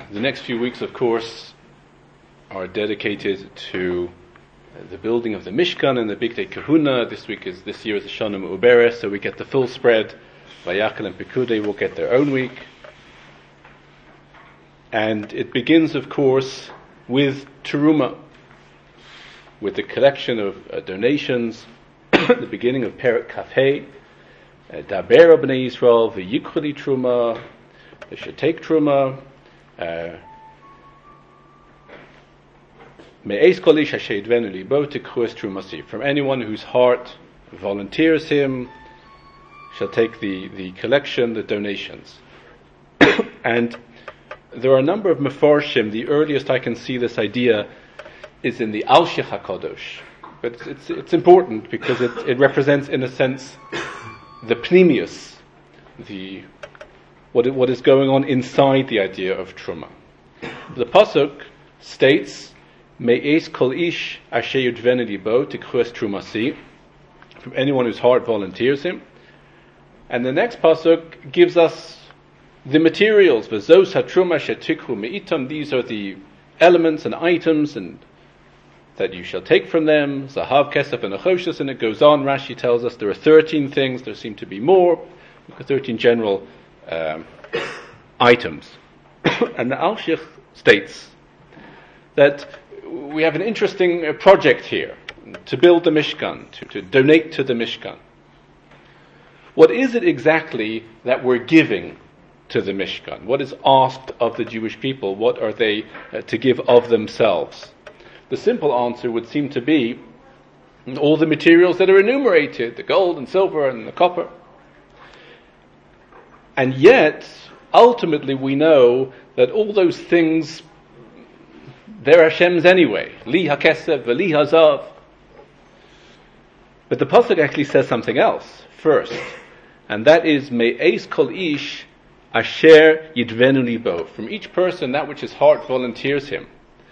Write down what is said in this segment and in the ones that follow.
The next few weeks, of course, are dedicated to the building of the Mishkan and the Bigdei Kahuna. This year is the Shana Meuberes, so we get the full spread. Vayakhel and Pekudei will get their own week. And it begins, of course, with Teruma, with the collection of donations, the beginning of Perek Kafhei, Daber Bnei Yisrael, V'yikhu li Truma, they should take Truma, Me'ez kol ish asher yidvenu libo tikhu es trumasi. From anyone whose heart volunteers him, shall take the collection, the donations. And there are a number of mefarshim. The earliest I can see this idea is in the Al-Shich HaKadosh. But it's important because it represents, in a sense, the pnimius, what is going on inside the idea of Truma. The Pasuk states, Me'ez kol ish asher yudvenu libo tikhu es trumasi, from anyone whose heart volunteers him. And the next pasuk gives us the materials. V'zos hatruma shetikhu me'itam. These are the elements and items and that you shall take from them. Zahav, kesef, and achoshes. And it goes on. Rashi tells us there are 13 things. There seem to be more. 13 general items. And the Al-Shich states that we have an interesting project here to build the Mishkan, to donate to the Mishkan. What is it exactly that we're giving to the Mishkan? What is asked of the Jewish people? What are they to give of themselves? The simple answer would seem to be all the materials that are enumerated, the gold and silver and the copper. And yet, ultimately we know that all those things, they're Hashem's anyway. Li hakesef v'li hazav. But the pasuk actually says something else first. And that is, Me'ez kol ish asher yidvenu libo. From each person, that which his heart volunteers him.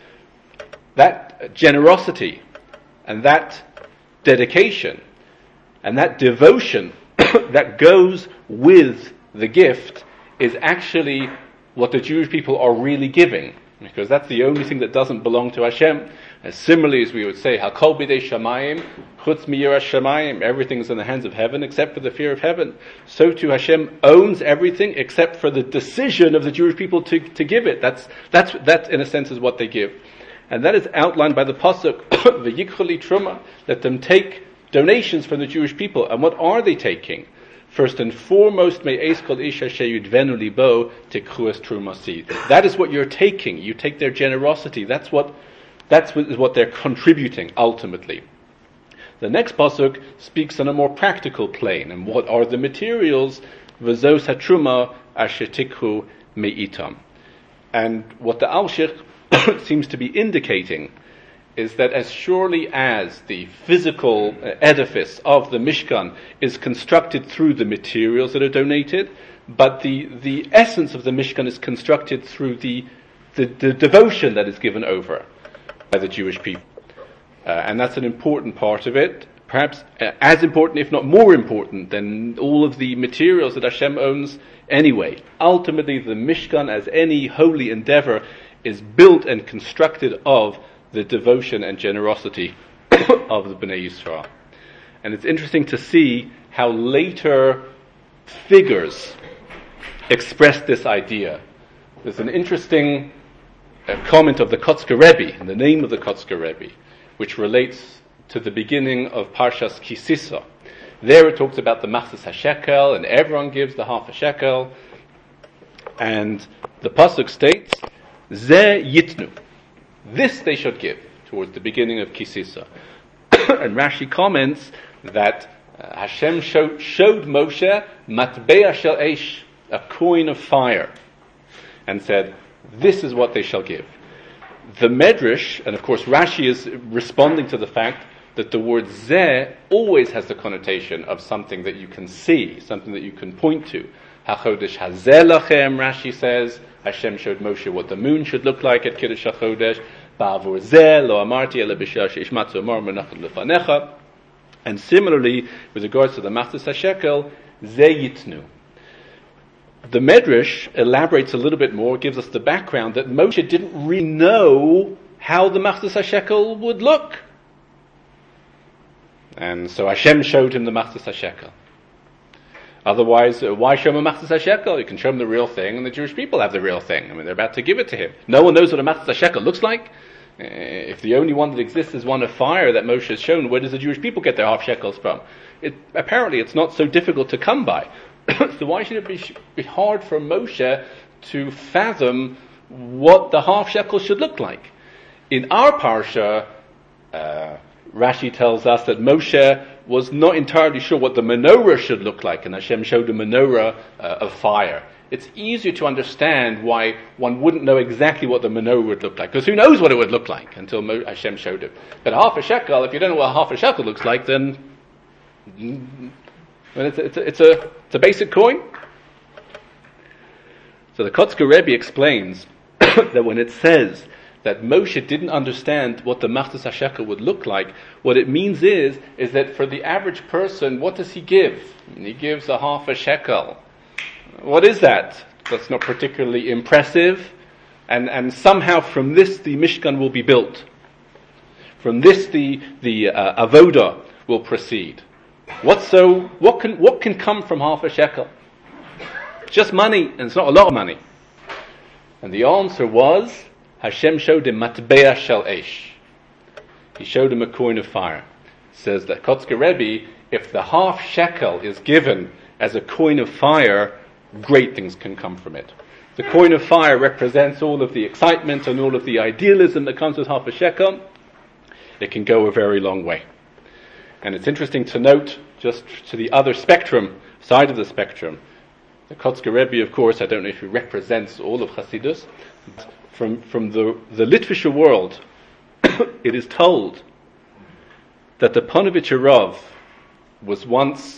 That generosity, and that dedication, and that devotion that goes with the gift is actually what the Jewish people are really giving. Because that's the only thing that doesn't belong to Hashem. As similarly as we would say, Hakol bidei shamayim, chutz miyiras shamayim, everything's in the hands of heaven except for the fear of heaven. So too Hashem owns everything except for the decision of the Jewish people to give it. That in a sense is what they give. And that is outlined by the pasuk, V'yikhu li truma, let them take donations from the Jewish people. And what are they taking? First and foremost, Me'ez kol ish asher yudvenu libo tikhu es trumasi. That is what you're taking. You take their generosity. That's what they're contributing ultimately. The next pasuk speaks on a more practical plane. And what are the materials? V'zos hatruma asher tikhu me'itam. And what the Al-Shich seems to be indicating is that as surely as the physical edifice of the Mishkan is constructed through the materials that are donated, but the essence of the Mishkan is constructed through the devotion that is given over by the Jewish people. And that's an important part of it, perhaps as important, if not more important, than all of the materials that Hashem owns anyway. Ultimately, the Mishkan, as any holy endeavor, is built and constructed of the devotion and generosity of the Bnei Yisrael. And it's interesting to see how later figures express this idea. There's an interesting comment of the Kotzker Rebbe, in the name of the Kotzker Rebbe, which relates to the beginning of Parshas Kisisa. There it talks about the Machzis HaShekel, and everyone gives the half a shekel. And the pasuk states, Ze yitnu. This they should give, towards the beginning of Kisisa. And Rashi comments that Hashem showed Moshe matbeah shel eish, a coin of fire, and said, this is what they shall give. The Medrash, and of course Rashi is responding to the fact that the word zeh always has the connotation of something that you can see, something that you can point to. HaChodesh hazeh lachem, Rashi says, Hashem showed Moshe what the moon should look like at Kiddush HaChodesh. Ba'avur zeh lo amarti ela b'shah she'ishmatzu amar menachem lefanecha. And similarly, with regards to the Machzis HaShekel, zeh yitnu. the Medrash elaborates a little bit more, gives us the background that Moshe didn't really know how the Machzis HaShekel would look. And so Hashem showed him the Machzis HaShekel. Otherwise, why show him a Machzis HaShekel? You can show him the real thing, and the Jewish people have the real thing. I mean, they're about to give it to him. No one knows what a Machzis HaShekel looks like. If the only one that exists is one of fire that Moshe has shown, where does the Jewish people get their half shekels from? Apparently, it's not so difficult to come by. So why should it be hard for Moshe to fathom what the half shekel should look like? In our parsha, Rashi tells us that Moshe was not entirely sure what the menorah should look like, and Hashem showed a menorah of fire. It's easier to understand why one wouldn't know exactly what the menorah would look like, because who knows what it would look like until Hashem showed it. But half a shekel, if you don't know what half a shekel looks like, then it's a basic coin. So the Kotzker Rebbe explains that when it says that Moshe didn't understand what the Machzis HaShekel would look like, what it means is that for the average person, what does he give? He gives a half a shekel. What is that? That's not particularly impressive. And somehow from this the Mishkan will be built. From this the Avodah will proceed. What can come from half a shekel? Just money, and it's not a lot of money. And the answer was, Hashem showed him matbeah shel esh. He showed him a coin of fire. It says that Kotzker Rebbe, if the half shekel is given as a coin of fire, great things can come from it. The coin of fire represents all of the excitement and all of the idealism that comes with half a shekel. It can go a very long way. And it's interesting to note, just to the other side of the spectrum, the Kotzker Rebbe, of course, I don't know if he represents all of Hasidus. From the Litvischer world, it is told that the Ponevezher Rav was once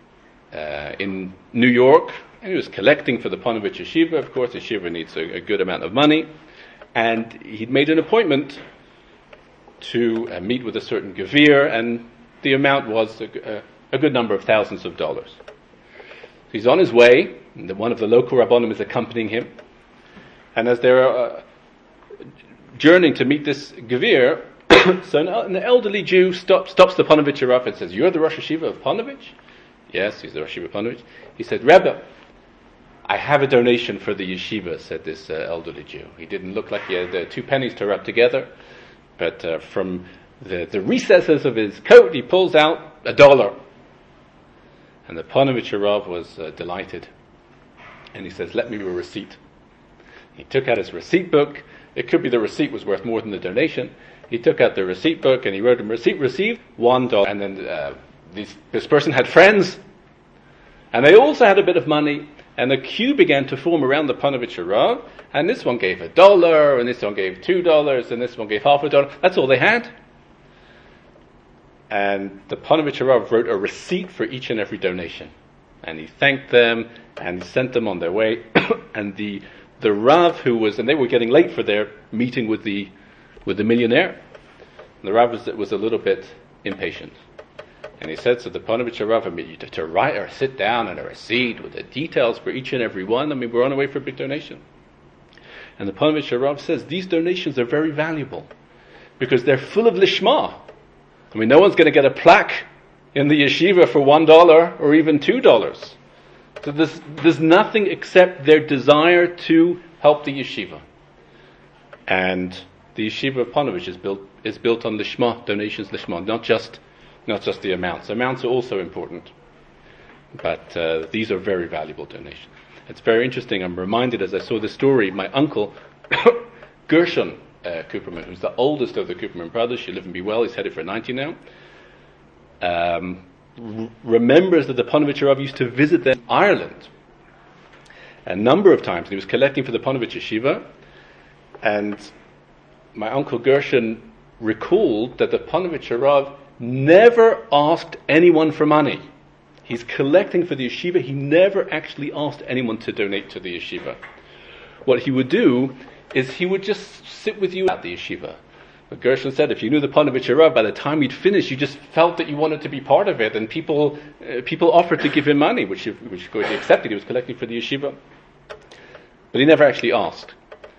in New York, and he was collecting for the Ponevezher Yeshiva. Of course, the Yeshiva needs a good amount of money, and he'd made an appointment to meet with a certain Gevir, and the amount was a good number of thousands of dollars. So he's on his way, and one of the local Rabbonim is accompanying him. And as they're journeying to meet this Gevir, so an elderly Jew stops the Ponevezher Rav and says, "You're the Rosh Yeshiva of Ponevezh?" Yes, he's the Rosh Yeshiva of Ponevezh. He said, "Rebbe, I have a donation for the yeshiva," said this elderly Jew. He didn't look like he had 2 pennies to rub together, but from the recesses of his coat, he pulls out $1. And the Ponevezher Rav was delighted. And he says, "Let me a receipt." He took out his receipt book. It could be the receipt was worth more than the donation. He took out the receipt book and he wrote him, "Receipt received, $1. And then this person had friends, and they also had a bit of money. And a queue began to form around the Ponevezher Rav, and this one gave $1, and this one gave $2, and this one gave half $1. That's all they had. And the Ponevezher Rav wrote a receipt for each and every donation. And he thanked them, and he sent them on their way. And the Rav and they were getting late for their meeting with the millionaire. And the Rav was a little bit impatient. And he said to the Ponevezher Rav, to write or sit down on a receipt with the details for each and every one, we're on our way for a big donation. And the Ponevezher Rav says, these donations are very valuable because they're full of lishma. No one's going to get a plaque in the yeshiva for $1 or even $2. So there's nothing except their desire to help the yeshiva. And the yeshiva of Ponevezh is built on lishma, donations lishma, not just the amounts. Amounts are also important, but these are very valuable donations. It's very interesting. I'm reminded as I saw this story, my uncle, Gershon Cooperman, who's the oldest of the Cooperman brothers, should live and be well, he's headed for 90 now, remembers that the Ponevezher Rav used to visit them in Ireland a number of times. He was collecting for the Ponevezh Yeshiva, and my uncle Gershon recalled that the Ponevezher Rav never asked anyone for money. He's collecting for the yeshiva. He never actually asked anyone to donate to the yeshiva. What he would do is he would just sit with you at the yeshiva. But Gershon said, if you knew the Panovich Rav, by the time you'd finished, you just felt that you wanted to be part of it, and people offered to give him money, which he accepted. He was collecting for the yeshiva, but he never actually asked.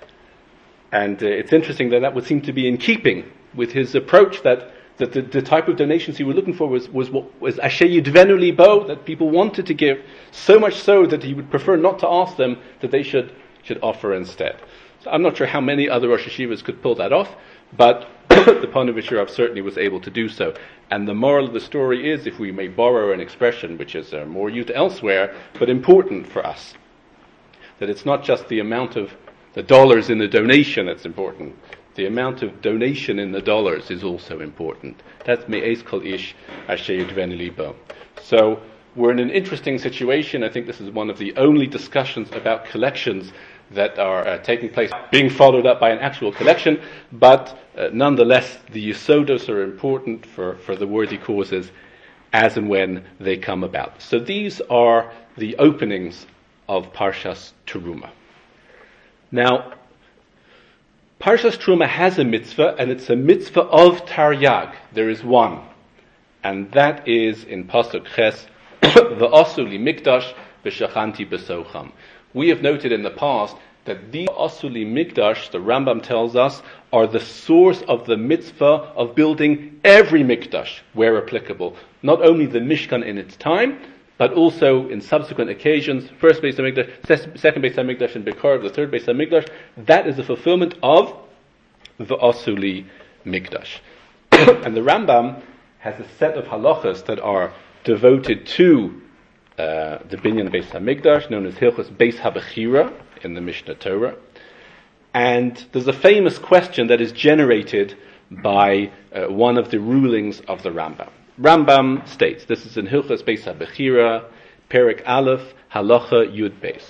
And it's interesting that would seem to be in keeping with his approach, that the type of donations he was looking for was asher yidvenu libo, that people wanted to give, so much so that he would prefer not to ask them, that they should offer instead. So I'm not sure how many other Rosh Yeshivas could pull that off, but the Panovich Rav certainly was able to do so. And the moral of the story is, if we may borrow an expression which is more used elsewhere, but important for us, that it's not just the amount of the dollars in the donation that's important. The amount of donation in the dollars is also important. That's me'ez kol ish asher yidvenu libo. So we're in an interesting situation. I think this is one of the only discussions about collections that are taking place, being followed up by an actual collection, but nonetheless the yisodos are important for the worthy causes as and when they come about. So these are the openings of Parshas Teruma. Now, Parshas Teruma has a mitzvah, and it's a mitzvah of Taryag. There is one, and that is in Pasuk Ches, V'asu li mikdash v'shachanti besocham. We have noted in the past that these Asuli Mikdash, the Rambam tells us, are the source of the mitzvah of building every Mikdash where applicable. Not only the Mishkan in its time, but also in subsequent occasions, first Beis HaMikdash, second Beis HaMikdash, and Bekar, the third Beis HaMikdash. That is the fulfillment of the Asuli Mikdash. And the Rambam has a set of halachas that are devoted to the Binyan Beis HaMikdash, known as Hilchos Beis HaBechira in the Mishnah Torah. And there's a famous question that is generated by one of the rulings of the Rambam. Rambam states, this is in Hilchos Beis HaBechira, Perek Aleph, Halacha Yud Beis.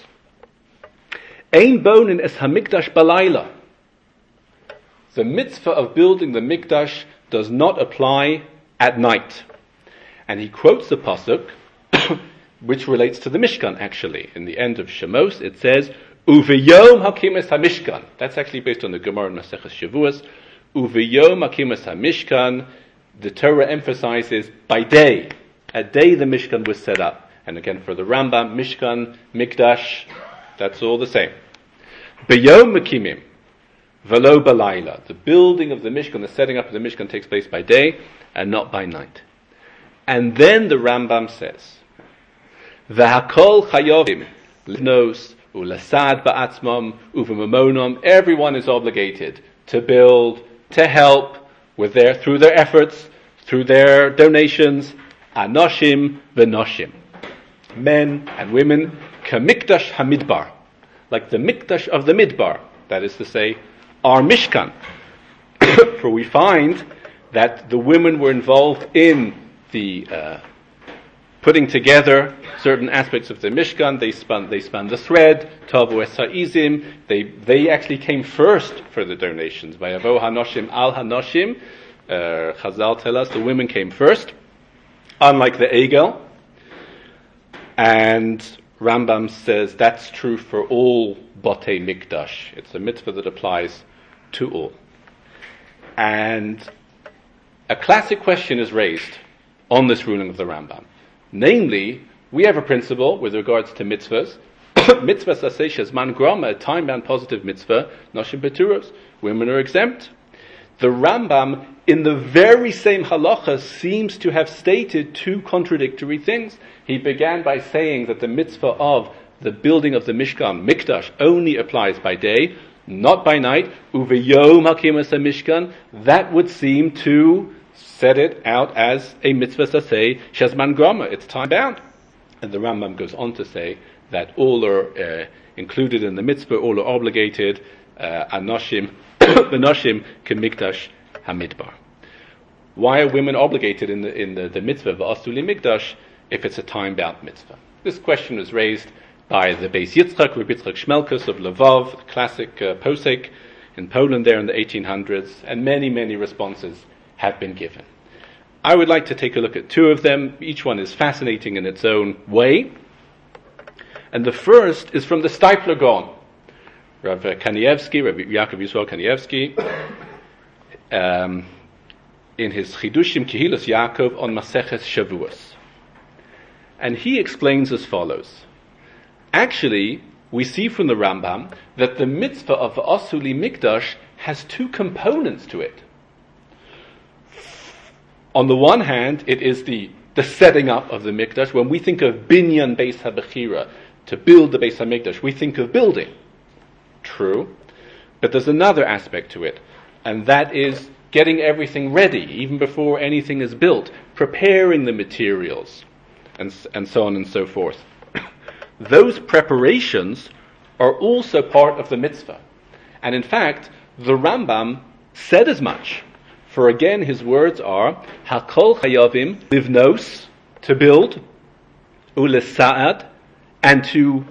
Ein bonen es HaMikdash balayla. The mitzvah of building the Mikdash does not apply at night. And he quotes the pasuk, which relates to the Mishkan, actually. In the end of Shemos, it says, Uveyom hakimes hamishkan. That's actually based on the Gemara in Maseches Shavuos. Uveyom hakimes hamishkan. The Torah emphasizes by day. At day the Mishkan was set up. And again, for the Rambam, Mishkan, Mikdash, that's all the same. Beyom makimim. Velo balayla. The building of the Mishkan, the setting up of the Mishkan takes place by day and not by night. And then the Rambam says, V'hakol chayovim livnos ulasad ba'atzmam uv'mamonom. Everyone is obligated to build, to help through their efforts, through their donations. Anoshim v'noshim, men and women, kamikdash hamidbar, like the mikdash of the midbar. That is to say, our Mishkan. For we find that the women were involved in the putting together certain aspects of the Mishkan. They spun the thread, Tavu es ha'izim. They actually came first for the donations. Vayavo hanoshim al hanoshim. Chazal tell us the women came first, unlike the Egel. And Rambam says that's true for all Batei Mikdash. It's a mitzvah that applies to all. And a classic question is raised on this ruling of the Rambam. Namely, we have a principle with regards to mitzvahs. Mitzvah saseh shezman grama, a time-bound positive mitzvah, noshim beturos. Women are exempt. The Rambam, in the very same halacha, seems to have stated two contradictory things. He began by saying that the mitzvah of the building of the Mishkan, Mikdash, only applies by day, not by night. Uveyom hakimas Mishkan. That would seem to set it out as a mitzvah saseh shezman grama. It's time bound. And the Rambam goes on to say that all are included in the mitzvah, all are obligated. Anoshim, v'noshim kemikdash hamidbar. Why are women obligated in the mitzvah v'asuli mikdash if it's a time bound mitzvah? This question was raised by the Beis Yitzchak, Rabbi Yitzchak Shmelkus of Lvov, classic posek in Poland there in the 1800s, and many, many responses have been given. I would like to take a look at two of them. Each one is fascinating in its own way. And the first is from the Steipler Gaon, Rav Kanievsky, Rabbi Yaakov Yisrael Kanievsky. in his Chidushim Kehilas Yaakov on Maseches Shavuos. And he explains as follows. Actually, we see from the Rambam that the mitzvah of the Asuli Mikdash has two components to it. On the one hand, it is the setting up of the Mikdash. When we think of Binyan Beis HaBechira, to build the Beis HaMikdash, we think of building. True. But there's another aspect to it, and that is getting everything ready, even before anything is built, preparing the materials, and so on and so forth. Those preparations are also part of the mitzvah. And in fact, the Rambam said as much. For again, his words are, Hakol chayavim livnos, to build, ulesa'ad, and to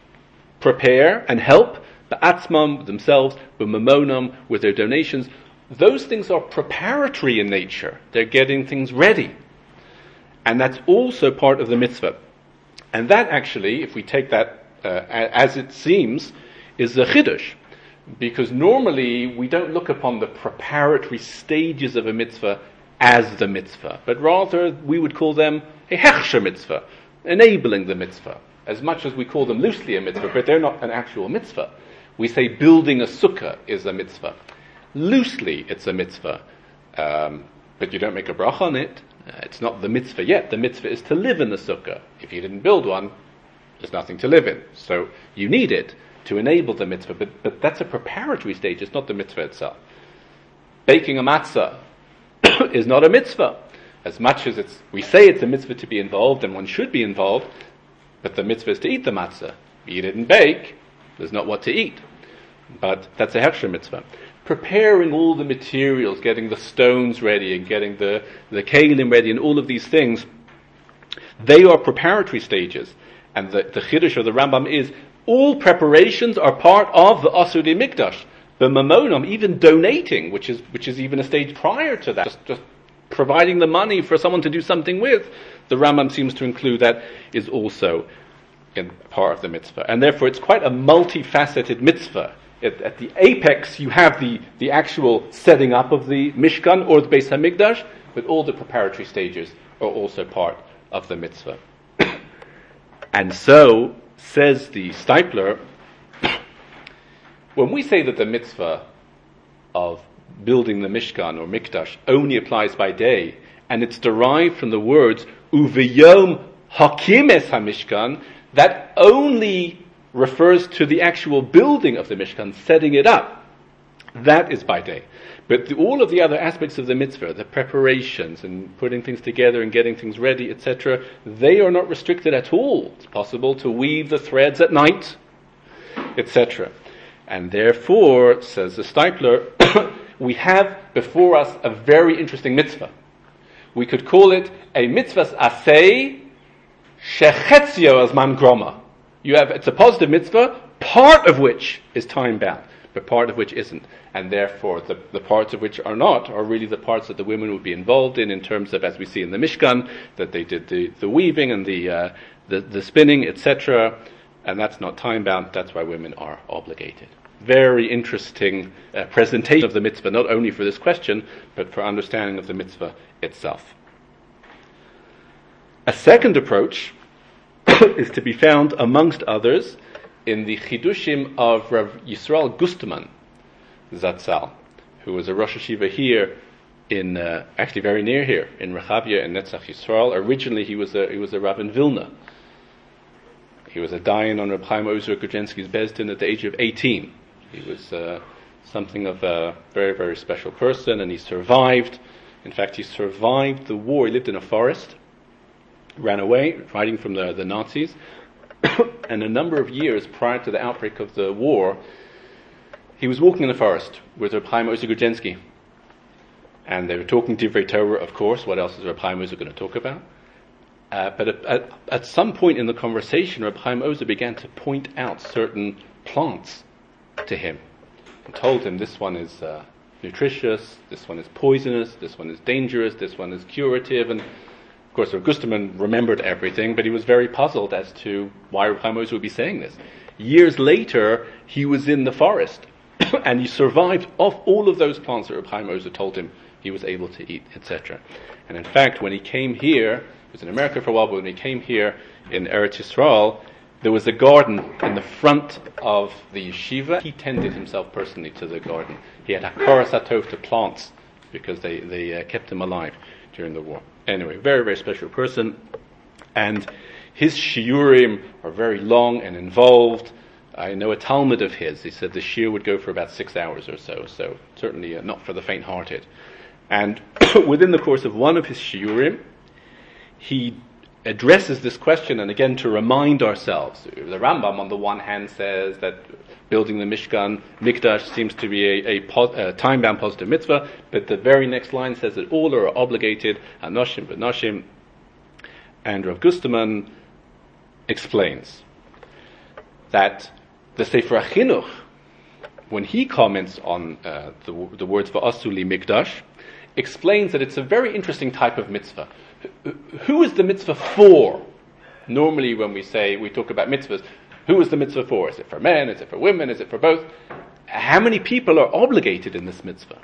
prepare and help, ba'atzmam, themselves, b'mamonam, with their donations. Those things are preparatory in nature. They're getting things ready. And that's also part of the mitzvah. And that actually, if we take that as it seems, is a chiddush. Because normally we don't look upon the preparatory stages of a mitzvah as the mitzvah, but rather we would call them a hechsher mitzvah, enabling the mitzvah, as much as we call them loosely a mitzvah, but they're not an actual mitzvah. We say building a sukkah is a mitzvah. Loosely it's a mitzvah, but you don't make a bracha on it. It's not the mitzvah yet. The mitzvah is to live in the sukkah. If you didn't build one, there's nothing to live in. So you need it to enable the mitzvah, but that's a preparatory stage. It's not the mitzvah itself. Baking a matzah is not a mitzvah. As much as we say it's a mitzvah to be involved, and one should be involved, but the mitzvah is to eat the matzah. You didn't bake, there's not what to eat. But that's a hechsher mitzvah. Preparing all the materials, getting the stones ready, and getting the kelim ready, and all of these things, they are preparatory stages. And the chiddush of the Rambam is, all preparations are part of the Asudi Mikdash. The Mamonam, even donating, which is even a stage prior to that, just providing the money for someone to do something with, the Rambam seems to include that is also in part of the mitzvah. And therefore it's quite a multifaceted mitzvah. At the apex you have the actual setting up of the Mishkan or the Beis HaMikdash, but all the preparatory stages are also part of the mitzvah. And so, says the Steipler, when we say that the mitzvah of building the Mishkan or Mikdash only applies by day, and it's derived from the words uviyom hakimes hamishkan, that only refers to the actual building of the Mishkan, setting it up. That is by day. But all of the other aspects of the mitzvah, the preparations and putting things together and getting things ready, etc., they are not restricted at all. It's possible to weave the threads at night, etc. And therefore, says the Steipler, we have before us a very interesting mitzvah. We could call it a mitzvah's asay shechetzio azman groma. It's a positive mitzvah, part of which is time bound, but part of which isn't. And therefore, the parts of which are not are really the parts that the women would be involved in terms of, as we see in the Mishkan, that they did the weaving and the spinning, etc. And that's not time bound. That's why women are obligated. Very interesting presentation of the mitzvah, not only for this question, but for understanding of the mitzvah itself. A second approach is to be found, amongst others, in the Chidushim of Rav Yisrael Gusterman Zatzal, who was a Rosh Hashiva here in, actually very near here, in Rechavia in Netzach Yisrael. Originally he was a Rav in Vilna. He was a dayan on Reb Chaim Ozer Grodzinski's Bezdin at the age of 18. He was something of a very, very special person, and he survived. In fact, he survived the war. He lived in a forest, ran away, hiding from the Nazis, and a number of years prior to the outbreak of the war, he was walking in the forest with Reb Chaim Ozer Grodzinski. And they were talking Divrei Torah, of course. What else is Reb Chaim Ozer going to talk about? But at some point in the conversation, Reb Chaim Ozer began to point out certain plants to him and told him this one is nutritious, this one is poisonous, this one is dangerous, this one is curative. And of course, Rav Gusterman remembered everything, but he was very puzzled as to why Reb Chaim Ozer would be saying this. Years later, he was in the forest and he survived off all of those plants that Reb Chaim Ozer told him he was able to eat, etc. And in fact, when he came here, he was in America for a while, but when he came here in Eretz Yisrael, there was a garden in the front of the yeshiva. He tended himself personally to the garden. He had hakaras hatov to plants because they kept him alive during the war. Anyway, very, very special person. And his shiurim are very long and involved. I know a Talmud of his. He said the shiur would go for about 6 hours or so certainly not for the faint-hearted. And within the course of one of his shiurim, he addresses this question, and again to remind ourselves, the Rambam on the one hand says that building the Mishkan, Mikdash, seems to be a time-bound positive mitzvah, but the very next line says that all are obligated, Anoshim v'Noshim, and Rav Gusterman explains that the Sefer HaChinuch, when he comments on the words V'asuli Mikdash, explains that it's a very interesting type of mitzvah. Who is the mitzvah for? Normally when we talk about mitzvahs, who is the mitzvah for? Is it for men? Is it for women? Is it for both? How many people are obligated in this mitzvah?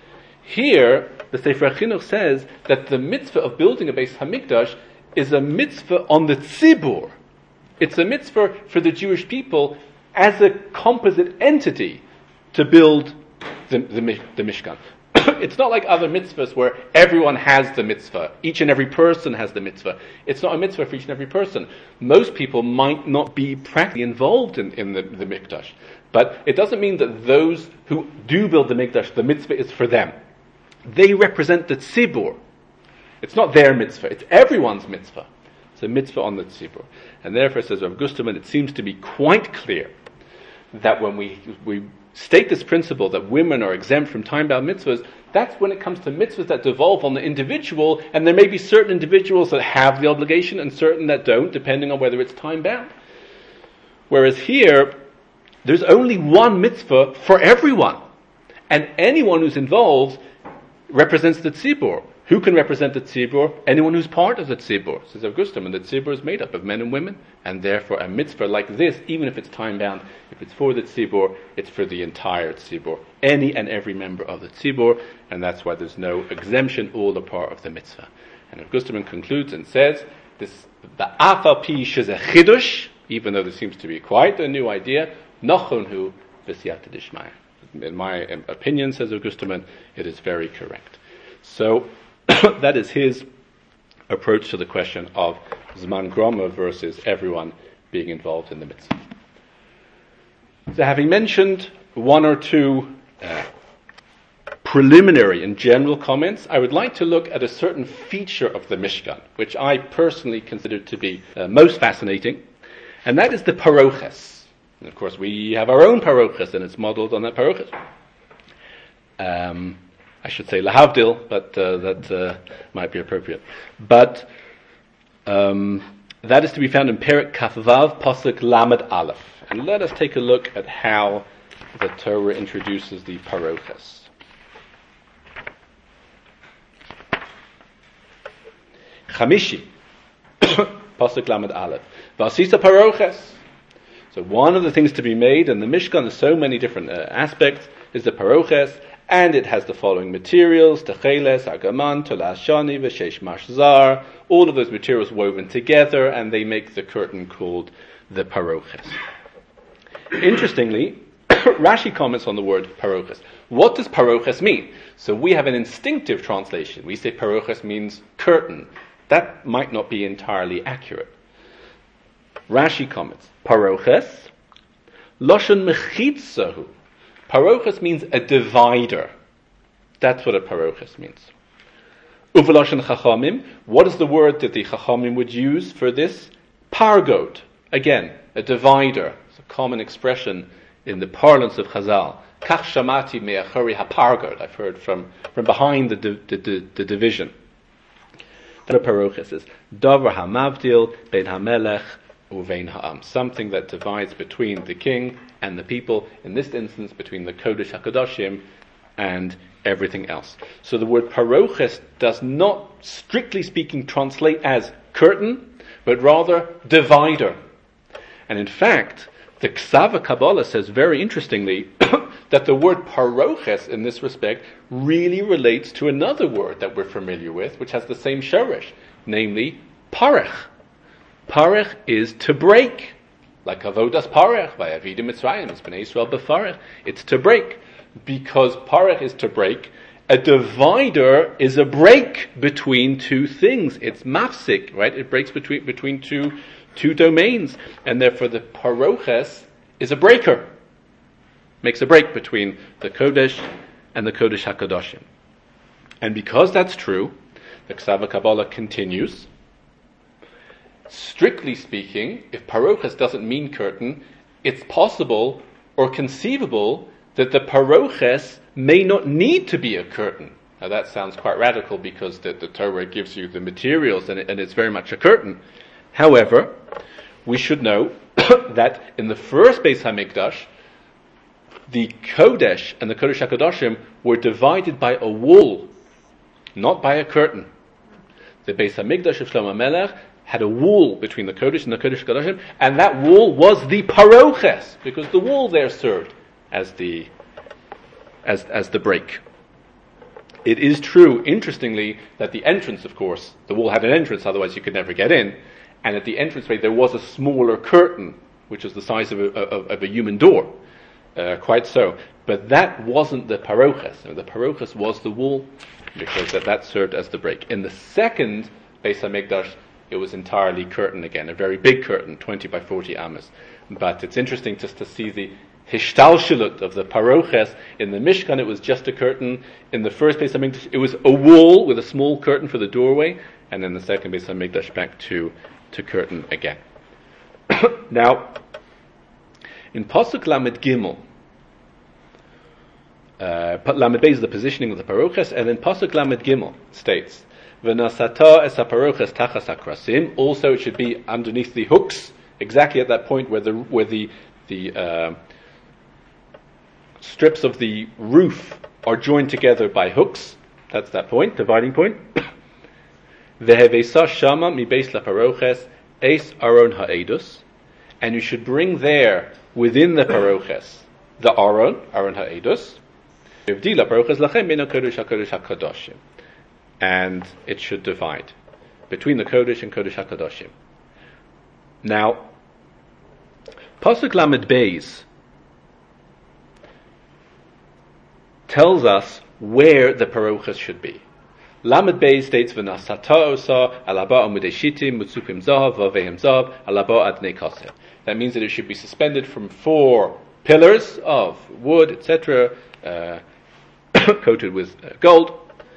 Here, the Sefer HaChinuch says that the mitzvah of building a Beis HaMikdash is a mitzvah on the tzibur. It's a mitzvah for the Jewish people as a composite entity to build the Mishkan. It's not like other mitzvahs where everyone has the mitzvah. Each and every person has the mitzvah. It's not a mitzvah for each and every person. Most people might not be practically involved in the Mikdash. But it doesn't mean that those who do build the Mikdash, the mitzvah is for them. They represent the tzibur. It's not their mitzvah. It's everyone's mitzvah. It's a mitzvah on the tzibur. And therefore, says Rav Gusterman, it seems to be quite clear that when we state this principle that women are exempt from time-bound mitzvahs, that's when it comes to mitzvahs that devolve on the individual, and there may be certain individuals that have the obligation and certain that don't, depending on whether it's time-bound. Whereas here, there's only one mitzvah for everyone, and anyone who's involved represents the tzibur. Who can represent the tzibur? Anyone who's part of the tzibur. Says Rav Gusterman, the tzibur is made up of men and women, and therefore a mitzvah like this, even if it's time-bound, if it's for the tzibur, it's for the entire tzibur, any and every member of the tzibur, and that's why there's no exemption, all are part of the mitzvah. And Rav Gusterman concludes and says, the afal pi sheze chidush, even though this seems to be quite a new idea, nachon hu b'siyata d'shmaya. In my opinion, says Rav Gusterman, it is very correct. So, that is his approach to the question of Zman Groma versus everyone being involved in the mitzvah. So having mentioned one or two preliminary and general comments, I would like to look at a certain feature of the Mishkan, which I personally consider to be most fascinating, and that is the paroches. And of course we have our own paroches, and it's modeled on that paroches. I should say lahavdil, but that might be appropriate. But that is to be found in Perek Kafvav Pasuk Lamed Aleph. And let us take a look at how the Torah introduces the paroches. Chamishi Pasuk Lamed Aleph Vasisa paroches. So one of the things to be made in the Mishkan, there's so many different aspects, is the paroches. And it has the following materials: techeles, argaman, tolas shani, v'sheish mashzar. All of those materials woven together, and they make the curtain called the paroches. Interestingly, Rashi comments on the word paroches. What does paroches mean? So we have an instinctive translation. We say paroches means curtain. That might not be entirely accurate. Rashi comments, paroches, loshen mechitzahu. Paroches means a divider. That's what a paroches means. Uveloshen chachamim. What is the word that the chachamim would use for this? Pargod. Again, a divider. It's a common expression in the parlance of Chazal. Kach shamati me'achori hapargod. I've heard from behind the division. The paroches is davar hamavdil bein hamelech uvein ha'am. Something that divides between the king and the people, in this instance between the Kodesh HaKadoshim and everything else. So the word paroches does not, strictly speaking, translate as curtain, but rather divider. And in fact, the Ksava Kabbalah says very interestingly that the word paroches in this respect really relates to another word that we're familiar with, which has the same shorish, namely parech. Parech is to break, like avodas parech by Avidim Mitzrayim, it's Bnei Yisrael b'farech. It's to break, because parech is to break. A divider is a break between two things. It's mafsik, right? It breaks between two domains, and therefore the paroches is a breaker. Makes a break between the Kodesh and the Kodesh HaKadoshim. And because that's true, the Ksava Kabbalah continues. Strictly speaking, if paroches doesn't mean curtain, it's possible or conceivable that the paroches may not need to be a curtain. Now that sounds quite radical because the Torah gives you the materials and it's very much a curtain. However, we should know that in the first Beis HaMikdash, the Kodesh and the Kodesh HaKadoshim were divided by a wall, not by a curtain. The Beis HaMikdash of Shlomo Melech had a wall between the Kodesh and the Kodesh HaKadoshim, and that wall was the paroches, because the wall there served as the break. It is true, interestingly, that the entrance, of course, the wall had an entrance, otherwise you could never get in, and at the entranceway there was a smaller curtain, which was the size of a human door. Quite so. But that wasn't the paroches. The paroches was the wall, because that served as the break. In the second Beis HaMikdash, it was entirely curtain again, a very big curtain, 20 by 40 amas. But it's interesting just to see the hishtalshelut of the paroches. In the Mishkan, it was just a curtain. In the first Beis HaMikdash, it was a wall with a small curtain for the doorway. And in the second Beis HaMikdash, back to curtain again. Now, in Pasuk Lamed Gimel, Lamed Beis is the positioning of the paroches, and then Pasuk Lamed Gimel states, "V'nasata es haparoches tachas hakrasim." Also, it should be underneath the hooks, exactly at that point where the strips of the roof are joined together by hooks. That's that point, dividing point. V'hevesa shama mi beis laparoches eis aron ha'edus, and you should bring there within the paroches the aron ha'edus. And it should divide between the Kodesh and Kodesh HaKadoshim. Now, Pasuk Lamed Beis tells us where the paroches should be. Lamed Beis states, "V'nasata osa alaba amudei shitim mutzupim zahav vavehem zahav alaba adnei kaseh." That means that it should be suspended from 4 pillars of wood, etc., coated with gold.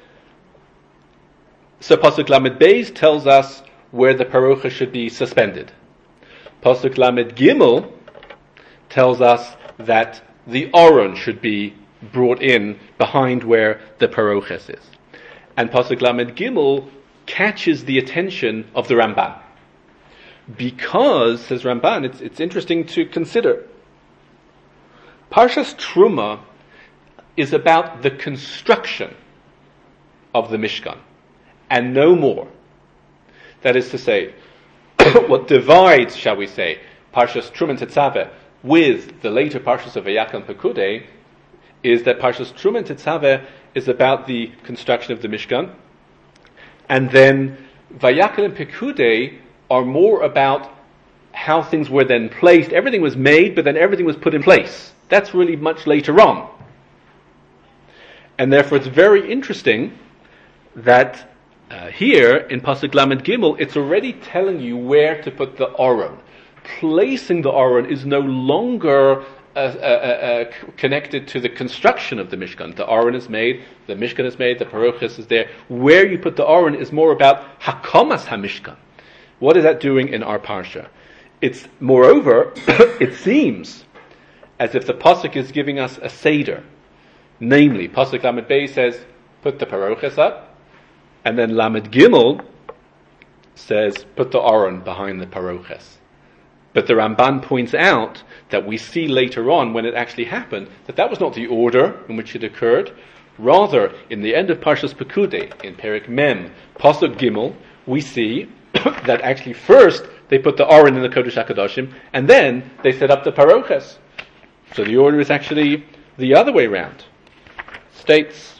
So Pasuk Lamed Beis tells us where the parocha should be suspended. Pasuk Lamed Gimel tells us that the aron should be brought in behind where the paroches is. And Pasuk Lamed Gimel catches the attention of the Ramban. Because, says Ramban, it's interesting to consider. Parshas Truma is about the construction of the Mishkan, and no more. That is to say, what divides, shall we say, Parshas Truma and Tetzaveh with the later Parshas of Vayakhel and Pekudei is that Parshas Truma and Tetzaveh is about the construction of the Mishkan, and then Vayakhel and Pekudei are more about how things were then placed. Everything was made, but then everything was put in place. That's really much later on. And therefore it's very interesting that here in Pasuk Lamed Gimel, it's already telling you where to put the aron. Placing the aron is no longer connected to the construction of the Mishkan. The aron is made, the Mishkan is made, the paroches is there. Where you put the aron is more about Hakamas HaMishkan. What is that doing in our parsha? It's, moreover, it seems as if the Pasuk is giving us a seder. Namely, Pasuk Lamed Beis says, put the paroches up, and then Lamed Gimel says, put the aron behind the paroches. But the Ramban points out that we see later on, when it actually happened, that was not the order in which it occurred. Rather, in the end of Parshas Pekudei, in Perek Mem, Pasuk Gimel, we see that actually first they put the aron in the Kodesh HaKadoshim, and then they set up the paroches. So the order is actually the other way round. States,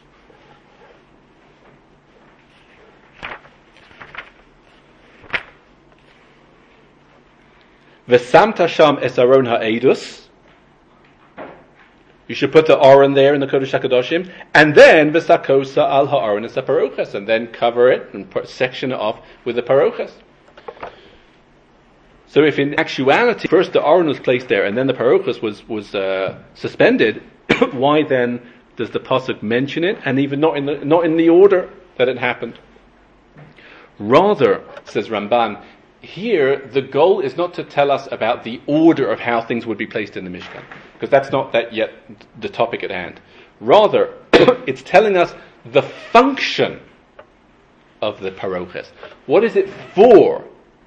V'samta sham es aron ha'edus. You should put the aron there in the Kodesh HaKadoshim, and then v'sakosa al ha'aron es ha'paroches, and then cover it and section it off with the paroches. So if in actuality, first the aron was placed there, and then the paroches was suspended, why then does the pasuk mention it, and even not in the order that it happened? Rather, says Ramban, here the goal is not to tell us about the order of how things would be placed in the Mishkan, because that's not that yet the topic at hand. Rather, it's telling us the function of the paroches. What is it for?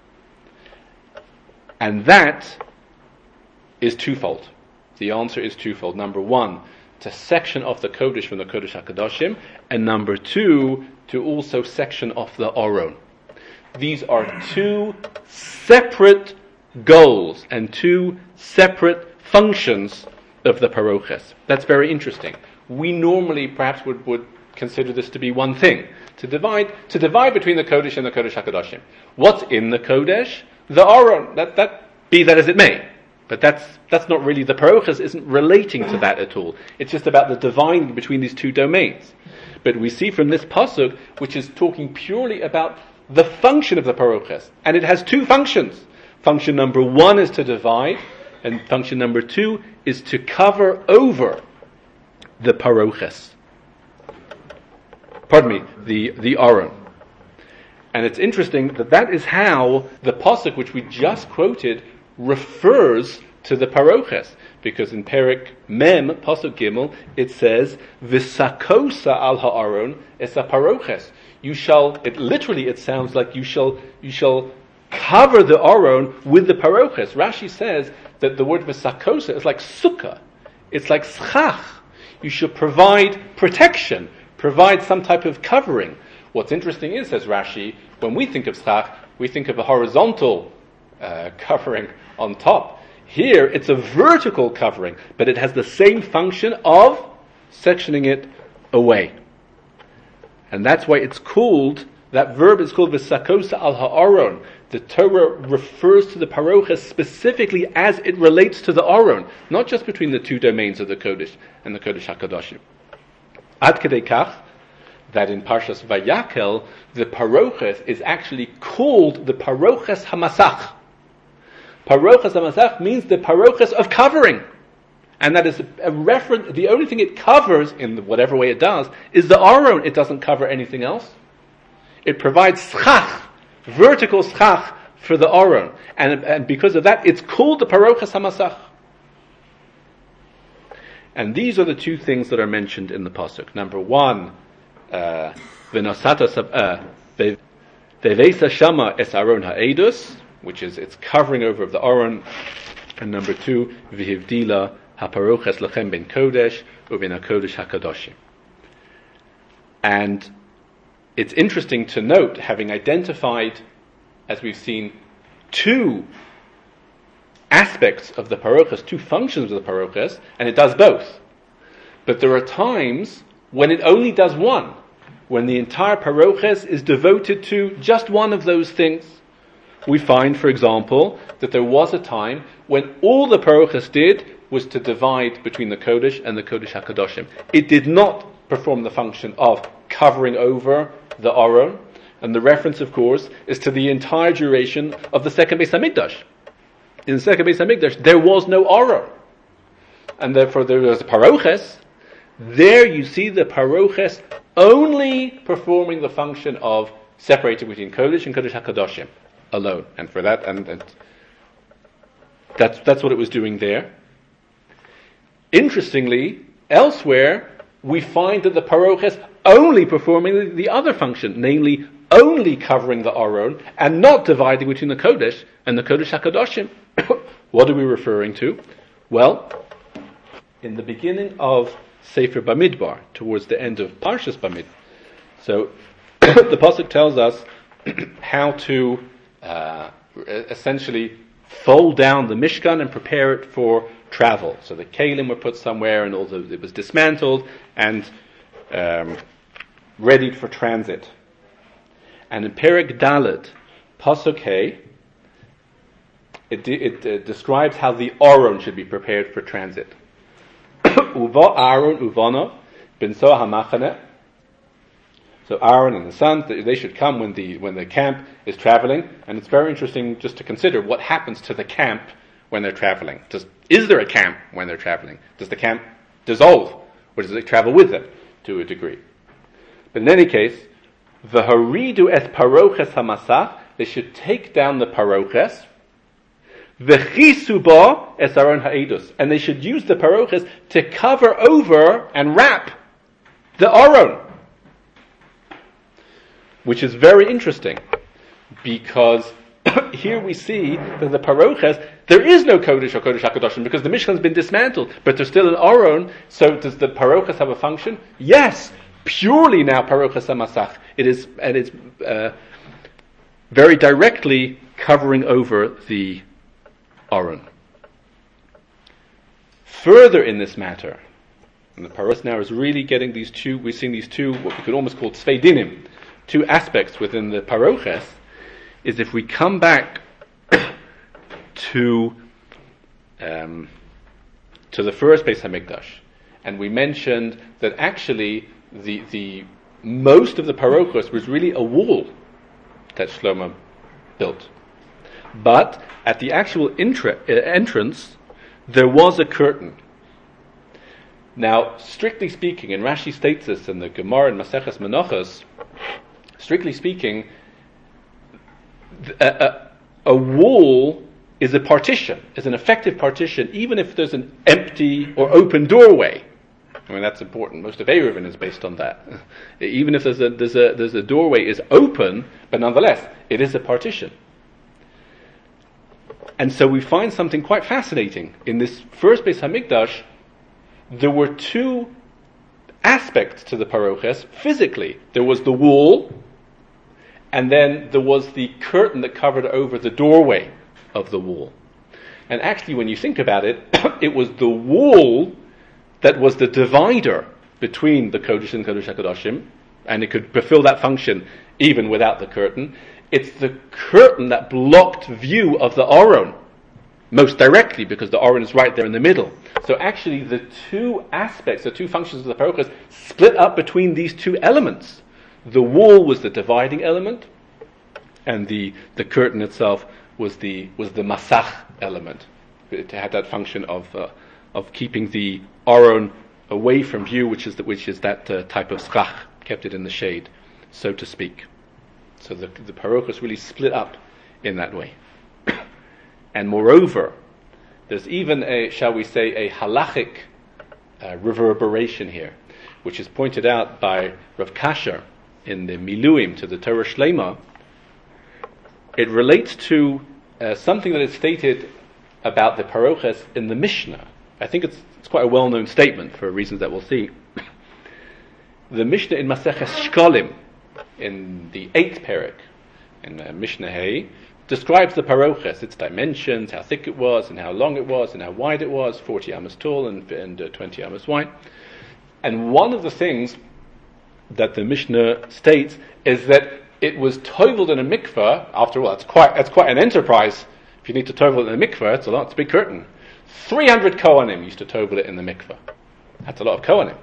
And that is twofold. The answer is twofold. Number one, to section off the Kodesh from the Kodesh HaKadoshim, and number two, to also section off the Aron. These are two separate goals and two separate functions of the paroches. That's very interesting. We normally perhaps would consider this to be one thing. To divide between the Kodesh and the Kodesh HaKadoshim. What's in the Kodesh? The Aron. That be that as it may. But that's not really, the paroches isn't relating to that at all. It's just about the dividing between these two domains. But we see from this pasuk, which is talking purely about the function of the paroches, and it has two functions. Function number one is to divide, and function number two is to cover over the paroches. Pardon me, the Aron. And it's interesting that is how the pasuk which we just quoted refers to the paroches, because in Perek Mem, pasuk Gimel, it says, "V'sakosa al ha'aron es paroches." You shall. It sounds like you shall cover the Aron with the paroches. Rashi says that the word v'sakosa is like sukkah. It's like schach. You should provide protection, provide some type of covering. What's interesting is, says Rashi, when we think of schach, we think of a horizontal covering on top. Here, it's a vertical covering, but it has the same function of sectioning it away. And that's why it's called, that verb is called v'sakosa al ha'aron. The Torah refers to the paroches specifically as it relates to the Aron, not just between the two domains of the Kodesh and the Kodesh HaKadoshim. Ad kedei kach, that in Parshas Vayakel, the paroches is actually called the paroches hamasach. Paroches hamasach means the paroches of covering. And that is a reference, the only thing it covers, in whatever way it does, is the Aron. It doesn't cover anything else. It provides schach, vertical schach, for the Aron. And because of that, it's called the paroches hamasach. And these are the two things that are mentioned in the pasuk. Number one, v'nosata ve'vesa shama es Aron ha'edus, which is its covering over of the Aron. And number two, v'hivdila haparoches lachem ben kodesh u'ben hakodesh hakadoshim. And it's interesting to note, having identified, as we've seen, two aspects of the paroches, two functions of the paroches, and it does both. But there are times when it only does one, when the entire paroches is devoted to just one of those things. We find, for example, that there was a time when all the paroches did was to divide between the Kodesh and the Kodesh HaKadoshim. It did not perform the function of covering over the Aron, and the reference, of course, is to the entire duration of the second Beis HaMikdash. In the second Beis HaMikdash, there was no Aron, and therefore there was a paroches. There you see the paroches only performing the function of separating between Kodesh and Kodesh HaKadoshim alone, and for that, and that's what it was doing there. Interestingly, elsewhere we find that the paroches only performing the other function, namely only covering the Aron and not dividing between the Kodesh and the Kodesh HaKadoshim. What are we referring to? Well, in the beginning of Sefer Bamidbar, towards the end of Parshas Bamidbar, so the pasuk tells us how to essentially fold down the Mishkan and prepare it for travel. So the kalim were put somewhere, and although it was dismantled and readied for transit. And in Perek Dalet, Pasuk Hey, it describes how the Aron should be prepared for transit. Uva Aaron Uvana ben Soah HaMachane. So Aaron and the sons, they should come when the camp is traveling. And it's very interesting just to consider what happens to the camp when they're traveling. Is there a camp when they're traveling? Does the camp dissolve? Or does it travel with them to a degree? But in any case, v'haridu es paroches hamasach, they should take down the paroches, v'chisu ba es aron ha'edus, and they should use the paroches to cover over and wrap the aron. Which is very interesting, because here we see that the paroches, there is no Kodesh or Kodesh HaKadoshim, because the Mishkan has been dismantled, but there's still an Aron. So does the paroches have a function? Yes, purely now paroches hamasach. It is, and it's very directly covering over the Aron. Further in this matter, and the paroches now is really getting these two, we're seeing these two, what we could almost call tzvei dinim, two aspects within the paroches, is if we come back to the first Beis Hamikdash, and we mentioned that actually the most of the parochos was really a wall that Shlomo built, but at the actual entrance there was a curtain. Now, strictly speaking, and Rashi states this in the Gemara in Maseches Menachos, strictly speaking, a wall is a partition, is an effective partition, even if there's an empty or open doorway. I mean, that's important. Most of Eruvin is based on that. Even if there's a doorway is open, but nonetheless, it is a partition. And so we find something quite fascinating. In this first Beis Hamikdash, there were two aspects to the paroches. Physically, there was the wall, and then there was the curtain that covered over the doorway of the wall. And actually, when you think about it, it was the wall that was the divider between the Kodesh and Kodesh HaKadoshim, and it could fulfill that function even without the curtain. It's the curtain that blocked view of the Aron most directly, because the Aron is right there in the middle. So actually, the two aspects, the two functions of the parochos, split up between these two elements. The wall was the dividing element, and the curtain itself was the masach element. It had that function of keeping the Aron away from view, which is that type of schach, kept it in the shade, so to speak. So the parochos really split up in that way. And moreover, there's even a halachic reverberation here, which is pointed out by Rav Kasher in the Miluim to the Torah Shlema. It relates to something that is stated about the paroches in the Mishnah. I think it's quite a well-known statement for reasons that we'll see. The Mishnah in Maseches Shkolim, in the 8th Perek, in Mishnah Hay, describes the paroches, its dimensions, how thick it was, and how long it was, and how wide it was, 40 amos tall and 20 amos wide. And one of the things that the Mishnah states is that it was toveled in a mikveh. After all, that's quite an enterprise. If you need to tovel it in a mikveh, it's a lot. It's a big curtain. 300 Kohanim used to tovel it in the mikveh. That's a lot of Kohanim.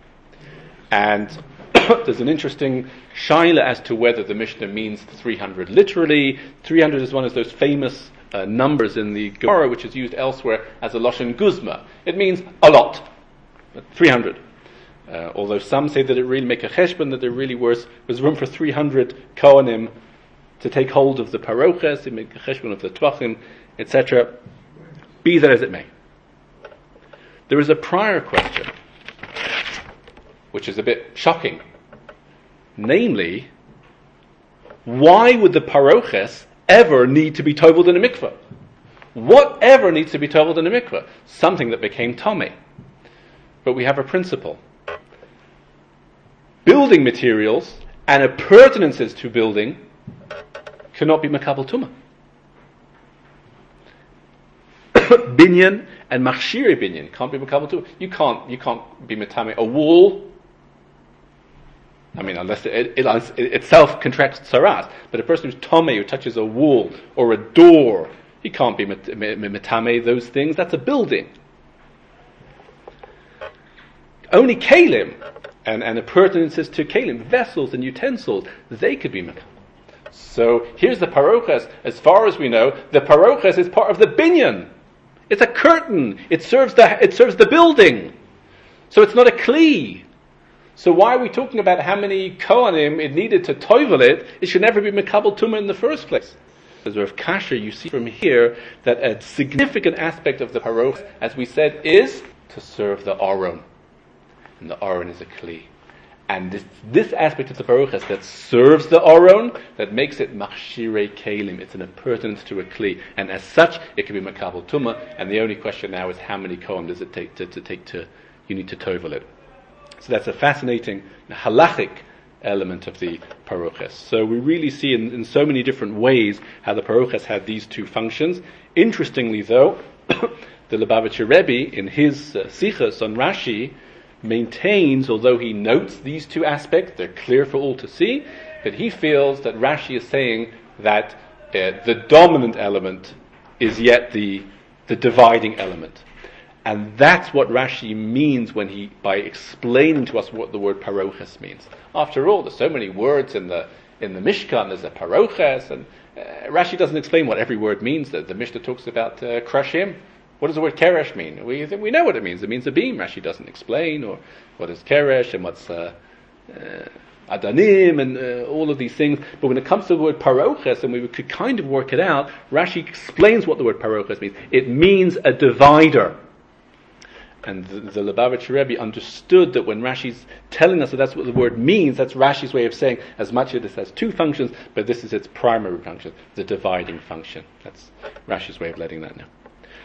And there's an interesting shaila as to whether the Mishnah means 300 literally. 300 is one of those famous numbers in the Gemara, which is used elsewhere as a lashon guzma. It means a lot. 300. Although some say that it really make a cheshbon, that there really was room for 300 Kohanim to take hold of the paroches, to make a cheshbon of the tvachim, etc. Be that as it may. There is a prior question, which is a bit shocking. Namely, why would the paroches ever need to be toveled in a mikveh? Whatever needs to be toveled in a mikveh? Something that became tameh. But we have a principle. Building materials and appurtenances to building cannot be makabel tumah. binyan and machshiri binyan can't be makabel tuma. You can't be metame a wall. I mean, unless it itself contracts tsaras. But a person who's tome, who touches a wall or a door, he can't be metame those things. That's a building. Only kalim and appurtenances to kalim, vessels and utensils, they could be makabel. So here's the parochas. As far as we know, the parochas is part of the binyan. It's a curtain. It serves the building. So it's not a kli. So why are we talking about how many kohanim it needed to toivel it? It should never be makabel tumah in the first place. As Rav Kasher, you see from here that a significant aspect of the parochas, as we said, is to serve the aron. And the aron is a kli. And this aspect of the parochas that serves the aron, that makes it machshirei kelim. It's an appurtenance to a kli, and as such, it can be makabel tumah. And the only question now is how many kohen does it take to you need to tovel it. So that's a fascinating halachic element of the parochas. So we really see in so many different ways how the parochas have these two functions. Interestingly, though, the Lubavitcher Rebbe in his sichos on Rashi maintains, although he notes these two aspects, they're clear for all to see, that he feels that Rashi is saying that the dominant element is yet the dividing element. And that's what Rashi means by explaining to us what the word parochas means. After all, there's so many words in the Mishkan, there's a parochas, and Rashi doesn't explain what every word means. The Mishnah talks about krashim. What does the word keresh mean? We know what it means. It means a beam. Rashi doesn't explain, or what is keresh and what's adanim and all of these things. But when it comes to the word parochas, and we could kind of work it out, Rashi explains what the word parochas means. It means a divider. And the Lubavitcher Rebbe understood that when Rashi's telling us that that's what the word means, that's Rashi's way of saying as much as it has two functions, but this is its primary function, the dividing function. That's Rashi's way of letting that know.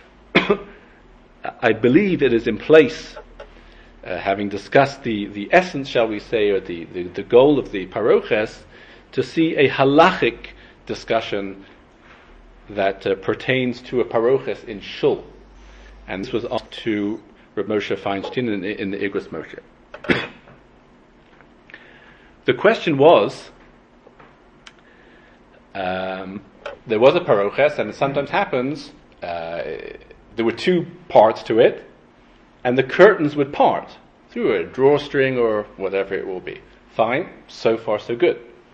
I believe it is in place, having discussed the essence, shall we say, or the goal of the parochas, to see a halachic discussion that pertains to a parochas in shul. And this was asked to Reb Moshe Feinstein in the Igros Moshe. The question was, there was a parochas, and it sometimes happens, there were two parts to it, and the curtains would part through a drawstring or whatever it will be. Fine, so far so good.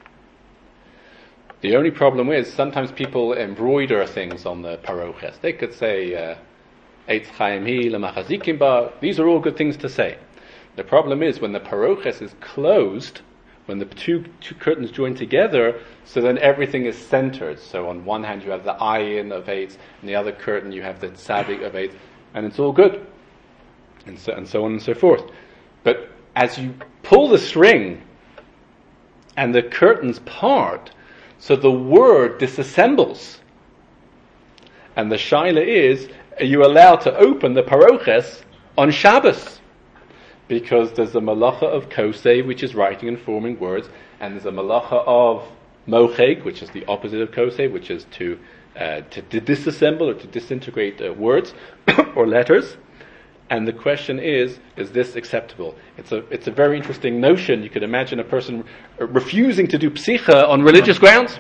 The only problem is sometimes people embroider things on the parochas. They could say, Eitz Chaim Hi L'Machazikim Ba. These are all good things to say. The problem is when the parochas is closed, when the two curtains join together, so then everything is centered. So on one hand you have the ayin of Eitz, and the other curtain you have the tzadik of Eitz, and it's all good, and so on and so forth. But as you pull the string and the curtains part, so the word disassembles, and the shaila is, are you allowed to open the parochas on Shabbos? Because there's a malacha of kosei, which is writing and forming words, and there's a malacha of mocheg, which is the opposite of kosei, which is to disassemble or to disintegrate words or letters. And the question is this acceptable? It's a very interesting notion. You could imagine a person refusing to do psicha on religious grounds.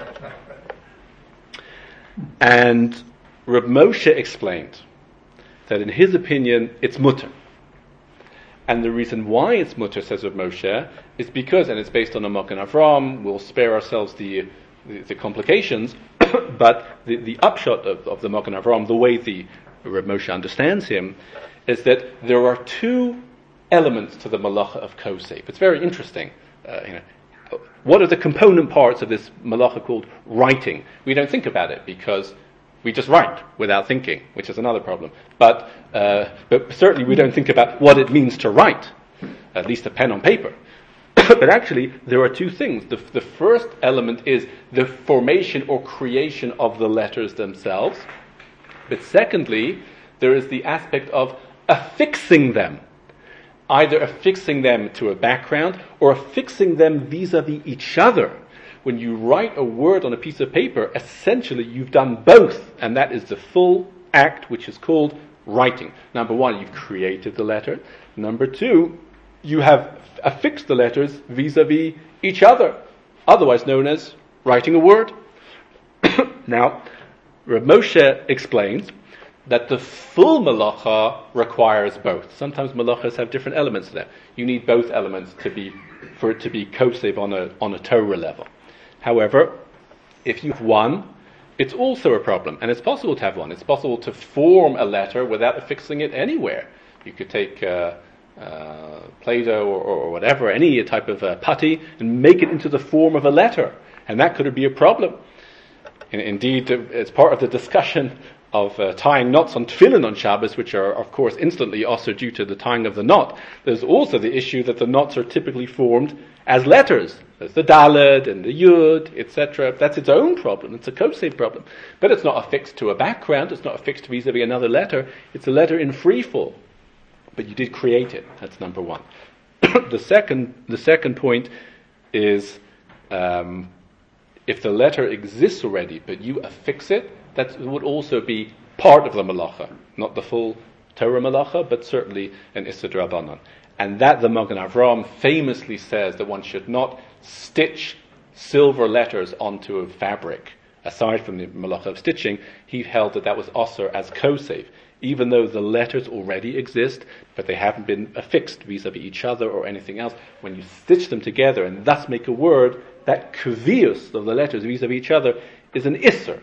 And Reb Moshe explained that in his opinion it's mutter. And the reason why it's mutter, says Reb Moshe, is because, and it's based on a Magen Avram, we'll spare ourselves the complications, but the upshot of the Magen Avram, the way the Reb Moshe understands him, is that there are two elements to the malacha of kosei. It's very interesting. What are the component parts of this malacha called writing? We don't think about it because we just write without thinking, which is another problem. But certainly we don't think about what it means to write, at least a pen on paper. But actually, there are two things. The first element is the formation or creation of the letters themselves. But secondly, there is the aspect of affixing them. Either affixing them to a background or affixing them vis-a-vis each other. When you write a word on a piece of paper, essentially you've done both, and that is the full act which is called writing. Number one, you've created the letter. Number two, you have affixed the letters vis-a-vis each other, otherwise known as writing a word. Now, Reb Moshe explains that the full malacha requires both. Sometimes malachas have different elements there. You need both elements for it to be kosev on a Torah level. However, if you have one, it's also a problem, and it's possible to have one. It's possible to form a letter without affixing it anywhere. You could take Play-Doh or whatever, any type of putty, and make it into the form of a letter, and that could be a problem. Indeed, it's part of the discussion of tying knots on tefillin on Shabbos, which are, of course, instantly also due to the tying of the knot. There's also the issue that the knots are typically formed as letters. There's the Daled and the Yud, etc. That's its own problem. It's a kosev problem. But it's not affixed to a background. It's not affixed vis-a-vis another letter. It's a letter in free fall. But you did create it. That's number one. The second point is if the letter exists already, but you affix it, that would also be part of the malacha, not the full Torah malacha, but certainly an Issa D'Rabbanan. And that the Magen Avraham famously says that one should not stitch silver letters onto a fabric. Aside from the malacha of stitching, he held that was osur as kosev, even though the letters already exist, but they haven't been affixed vis-a-vis each other or anything else. When you stitch them together and thus make a word, that kvius of the letters vis-a-vis each other is an isser,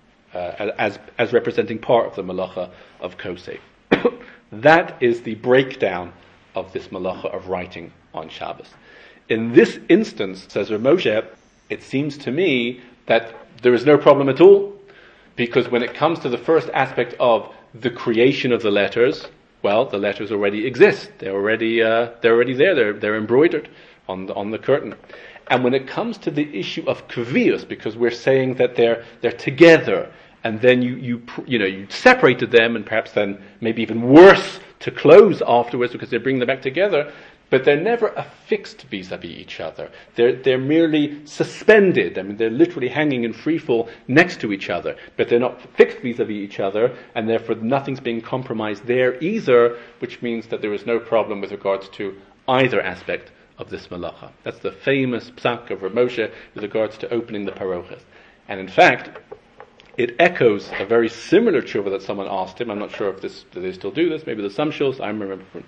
as representing part of the malacha of kosev. That is the breakdown of this malacha of writing on Shabbos. In this instance, says Reb Moshe, it seems to me that there is no problem at all, because when it comes to the first aspect of the creation of the letters, well, the letters already exist. They're already there. They're embroidered on the curtain. And when it comes to the issue of kvius, because we're saying that they're together, and then you separated them, and perhaps then maybe even worse to close afterwards because they bring them back together, but they're never affixed vis-a-vis each other. They're merely suspended. I mean, they're literally hanging in free fall next to each other, but they're not fixed vis-a-vis each other, and therefore nothing's being compromised there either, which means that there is no problem with regards to either aspect of this malacha. That's the famous psak of Reb Moshe with regards to opening the parochas. And in fact, it echoes a very similar tshuva that someone asked him. I'm not sure if they still do this. Maybe there's some shuls. I remember from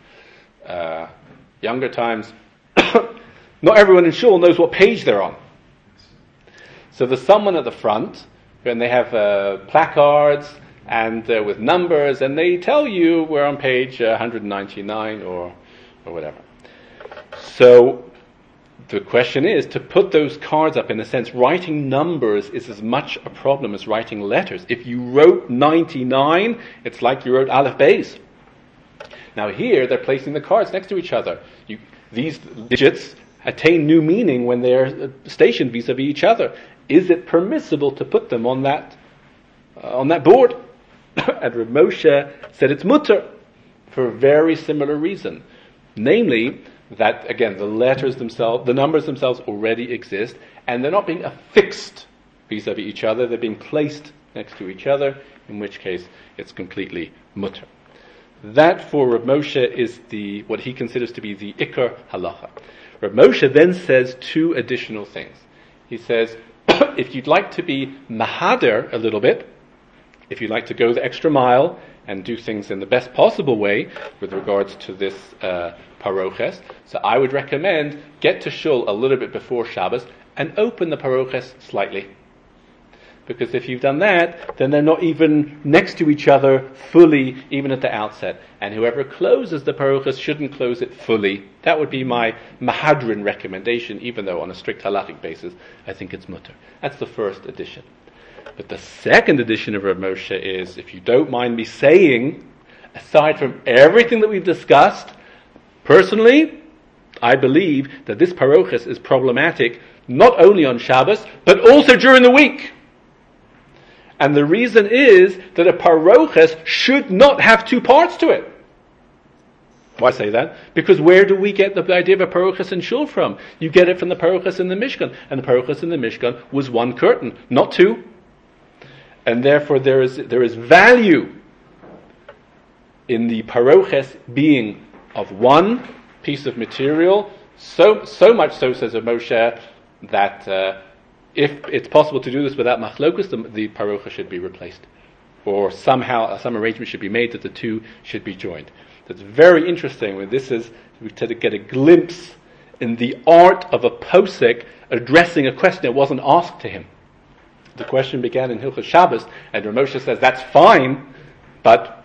younger times. Not everyone in shul knows what page they're on. So there's someone at the front, and they have placards and with numbers, and they tell you we're on page 199 or whatever. So the question is, to put those cards up, in a sense, writing numbers is as much a problem as writing letters. If you wrote 99, it's like you wrote Aleph Beis. Now here, they're placing the cards next to each other. These digits attain new meaning when they're stationed vis-a-vis each other. Is it permissible to put them on that board? And Reb Moshe said it's mutter, for a very similar reason. Namely, that, again, the letters themselves, the numbers themselves already exist, and they're not being affixed vis-a-vis each other, they're being placed next to each other, in which case it's completely mutter. That for Reb Moshe is what he considers to be the Ikar halacha. Reb Moshe then says two additional things. He says, if you'd like to be mahader a little bit, if you'd like to go the extra mile and do things in the best possible way with regards to this paroches, so I would recommend get to shul a little bit before Shabbos and open the paroches slightly. Because if you've done that, then they're not even next to each other fully, even at the outset. And whoever closes the parochas shouldn't close it fully. That would be my mahadrin recommendation, even though on a strict halachic basis, I think it's mutter. That's the first addition. But the second addition of Reb Moshe is, if you don't mind me saying, aside from everything that we've discussed, personally, I believe that this parochas is problematic not only on Shabbos, but also during the week. And the reason is that a paroches should not have two parts to it. Why say that? Because where do we get the idea of a paroches in shul from? You get it from the paroches in the Mishkan. And the paroches in the Mishkan was one curtain, not two. And therefore there is value in the paroches being of one piece of material, so much so, says Moshe, that if it's possible to do this without machlokus, the parocha should be replaced. Or somehow some arrangement should be made that the two should be joined. That's very interesting. When this is, we tend to get a glimpse in the art of a posek addressing a question that wasn't asked to him. The question began in Hilchos Shabbos, and Rav Moshe says that's fine, but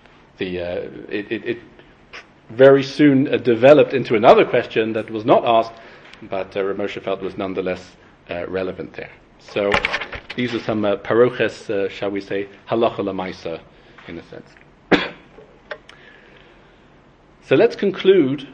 it very soon developed into another question that was not asked, but Rav Moshe felt was nonetheless relevant there. So these are some paroches, shall we say, halacha lemaisa, in a sense. So let's conclude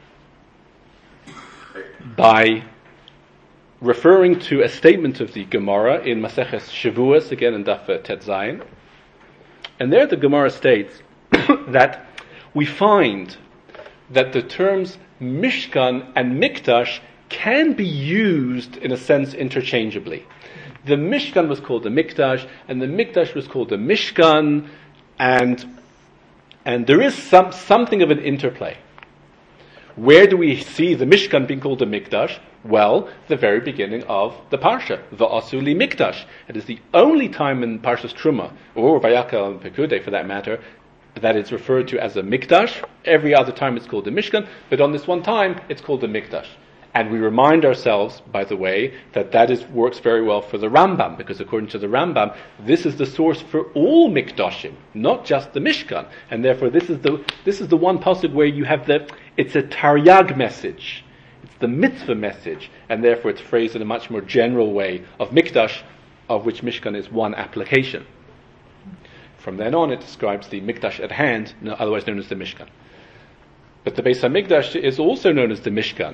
by referring to a statement of the Gemara in Maseches Shavuos, again in Daf Tet Zayin. And there the Gemara states that we find that the terms Mishkan and Mikdash can be used, in a sense, interchangeably. The Mishkan was called the Mikdash, and the Mikdash was called the Mishkan, and there is something of an interplay. Where do we see the Mishkan being called the Mikdash? Well, the very beginning of the Parsha, Va'asu li Mikdash. It is the only time in Parshas Truma, or Vayakel and Pekudei for that matter, that it's referred to as a Mikdash. Every other time it's called the Mishkan, but on this one time it's called the Mikdash. And we remind ourselves, by the way, that works very well for the Rambam, because according to the Rambam, this is the source for all Mikdashim, not just the Mishkan. And therefore this is the one passage where you have it's a Taryag message. It's the mitzvah message, and therefore it's phrased in a much more general way of Mikdash, of which Mishkan is one application. From then on it describes the Mikdash at hand, otherwise known as the Mishkan. But the Beis HaMikdash is also known as the Mishkan.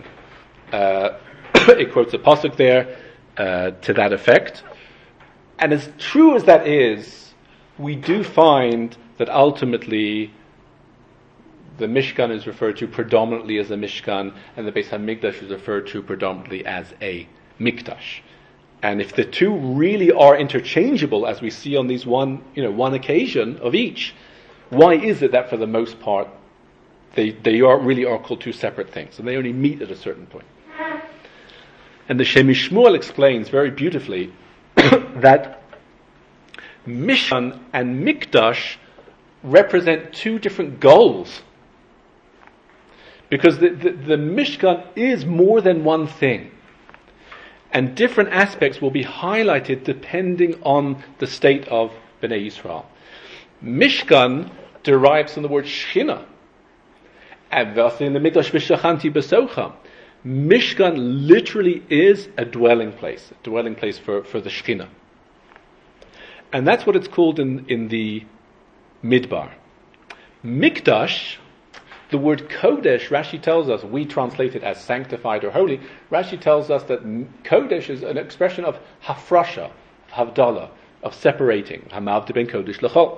It quotes a pasuk there to that effect. And as true as that is, we do find that ultimately the Mishkan is referred to predominantly as a Mishkan, and the Beis HaMikdash is referred to predominantly as a Mikdash. And if the two really are interchangeable, as we see on these one occasion of each, why is it that for the most part they really are called two separate things, and they only meet at a certain point? And the Shem MiShmuel explains very beautifully that Mishkan and Mikdash represent two different goals. Because the Mishkan is more than one thing. And different aspects will be highlighted depending on the state of Bnei Yisrael. Mishkan derives from the word Shechina. And in the Mikdash V'shachanti B'socha. Mishkan literally is a dwelling place for the Shekhinah. And that's what it's called in the Midbar. Mikdash, the word Kodesh, Rashi tells us, we translate it as sanctified or holy. Rashi tells us that Kodesh is an expression of hafrasha, havdalah, of separating. Hamavdi ben Kodesh l'chol.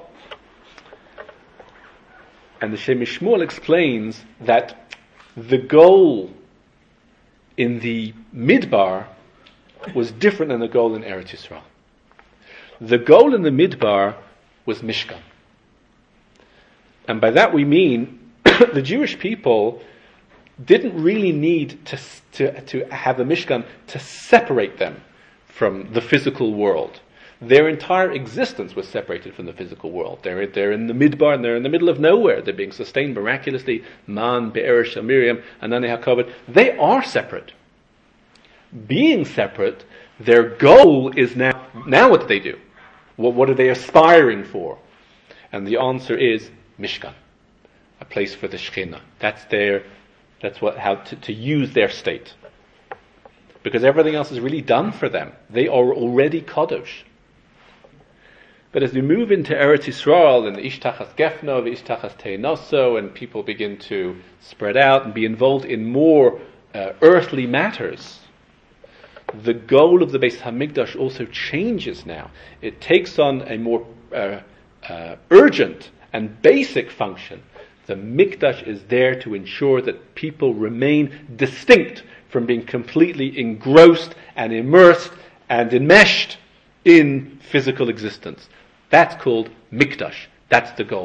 And the Shem MiShmuel explains that the goal in the Midbar was different than the goal in Eretz Yisrael. The goal in the Midbar was Mishkan. And by that we mean the Jewish people didn't really need to have a Mishkan to separate them from the physical world. Their entire existence was separated from the physical world. They're in the Midbar, and they're in the middle of nowhere. They're being sustained miraculously. Man, Be'er, Miriam, Anani HaKavod. They are separate. Being separate, their goal is now what do they do? What are they aspiring for? And the answer is Mishkan, a place for the Shekhinah. That's how to use their state. Because everything else is really done for them. They are already Kadosh. But as we move into Eretz Yisrael and Ishtachas Gefno, Ishtachas Teinoso, and people begin to spread out and be involved in more earthly matters, the goal of the Beis HaMikdash also changes now. It takes on a more urgent and basic function. The Mikdash is there to ensure that people remain distinct from being completely engrossed and immersed and enmeshed in physical existence. That's called Mikdash. That's the goal.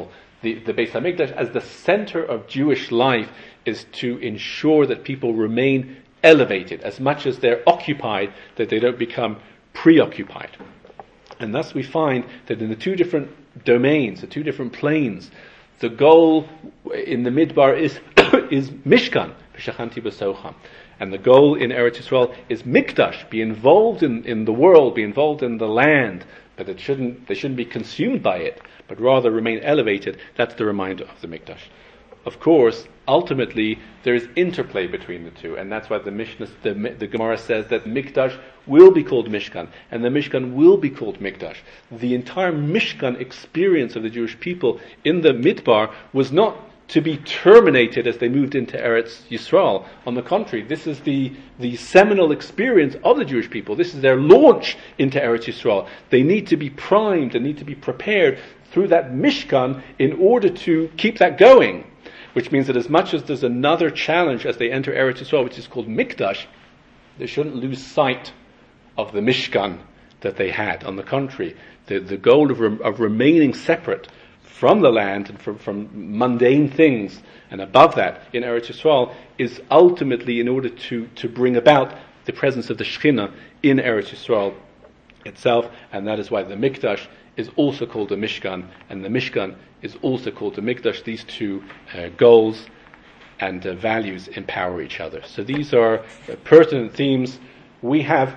the Beis HaMikdash as the center of Jewish life is to ensure that people remain elevated as much as they're occupied, that they don't become preoccupied. And thus we find that in the two different domains, the two different planes, the goal in the Midbar is Mishkan, v'shachanti b'socham. And the goal in Eretz Yisrael is Mikdash, be involved in the world, be involved in the land, but they shouldn't be consumed by it, but rather remain elevated. That's the reminder of the Mikdash. Of course, ultimately, there is interplay between the two, and that's why the Mishnah, the Gemara says that Mikdash will be called Mishkan, and the Mishkan will be called Mikdash. The entire Mishkan experience of the Jewish people in the Midbar was not to be terminated as they moved into Eretz Yisrael. On the contrary, this is the seminal experience of the Jewish people. This is their launch into Eretz Yisrael. They need to be primed, they need to be prepared through that Mishkan in order to keep that going. Which means that as much as there's another challenge as they enter Eretz Yisrael, which is called Mikdash, they shouldn't lose sight of the Mishkan that they had. On the contrary, the goal of remaining separate from the land and from mundane things, and above that in Eretz Yisrael, is ultimately in order to bring about the presence of the Shekhinah in Eretz Yisrael itself, and that is why the Mikdash is also called the Mishkan, and the Mishkan is also called the Mikdash. These two goals and values empower each other. So these are pertinent themes. We have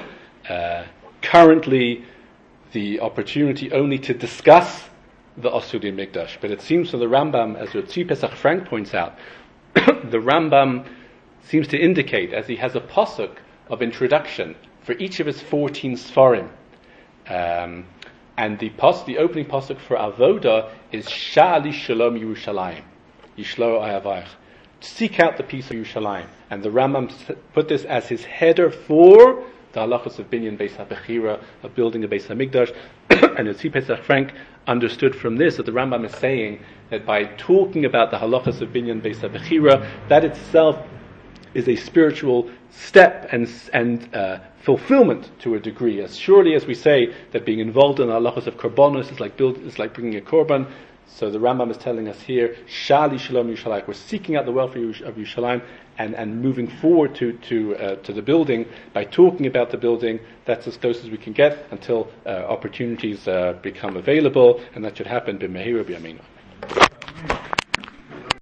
currently the opportunity only to discuss the Osudin Mikdash, but it seems from the Rambam, as Tzvi Pesach Frank points out, the Rambam seems to indicate, as he has a pasuk of introduction for each of his 14 Sfarim, and the opening pasuk for Avoda is Sha'ali Shalom Yerushalayim, Yishlo Ayavayach, seek out the peace of Yerushalayim. And the Rambam put this as his header for the halachos of Binyan Beis HaBechira, of building a Beis HaMikdash. And Tzvi Pesach Frank understood from this that the Rambam is saying that by talking about the halachos of Binyan Beis HaBechira, that itself is a spiritual step and fulfillment to a degree. As surely as we say that being involved in the halachos of korbanos is like bringing a korban, so the Rambam is telling us here, Shali Shalom Yerushalayim, we're seeking out the welfare of Yerushalayim and moving forward to the building. By talking about the building, that's as close as we can get until opportunities become available, and that should happen b'mehira b'yameinu.